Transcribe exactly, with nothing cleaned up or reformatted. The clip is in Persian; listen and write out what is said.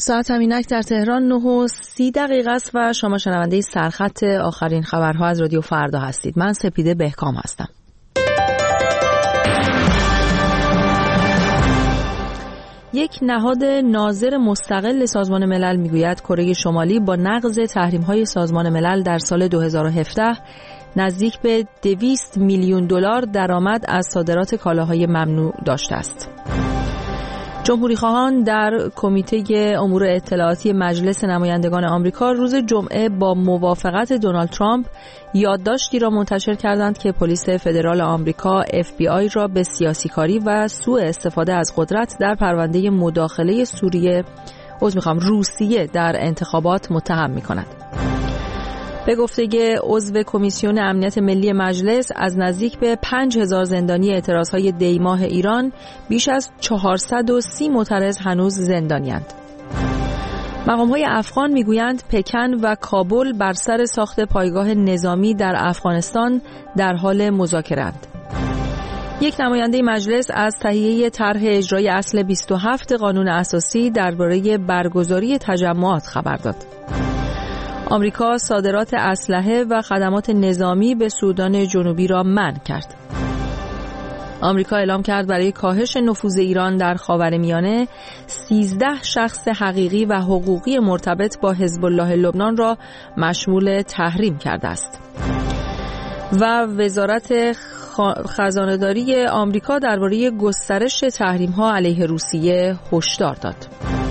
ساعت همینک در تهران نه و سی دقیقه است و شما شنونده سرخط آخرین خبرها از رادیو فردا هستید. من سپیده بهکام هستم. یک نهاد ناظر مستقل سازمان ملل میگوید کره شمالی با نقض تحریم‌های سازمان ملل در سال دو هزار و هفده نزدیک به دویست میلیون دلار درآمد از صادرات کالاهای ممنوع داشته است. جمهوری‌خواهان در کمیته امور اطلاعاتی مجلس نمایندگان آمریکا روز جمعه با موافقت دونالد ترامپ یادداشتی را منتشر کردند که پلیس فدرال آمریکا اف بی آی را به سیاسی‌کاری و سوء استفاده از قدرت در پرونده مداخله سوریه عذر می‌خوام روسیه در انتخابات متهم می‌کند. به گفته عضو کمیسیون امنیت ملی مجلس، از نزدیک به پنج هزار زندانی اعتراضهای دیماه ایران بیش از چهارصد و سی معترض هنوز زندانی‌اند. مقام‌های افغان میگویند پکن و کابل بر سر ساخت پایگاه نظامی در افغانستان در حال مذاکره‌اند. یک نماینده مجلس از تهیه طرح اجرای اصل بیست و هفت قانون اساسی درباره برگزاری تجمعات خبر داد. آمریکا صادرات اسلحه و خدمات نظامی به سودان جنوبی را منع کرد. آمریکا اعلام کرد برای کاهش نفوذ ایران در خاورمیانه سیزده شخص حقیقی و حقوقی مرتبط با حزب الله لبنان را مشمول تحریم کرده است. و وزارت خزانه‌داری آمریکا درباره گسترش تحریم‌ها علیه روسیه هشدار داد.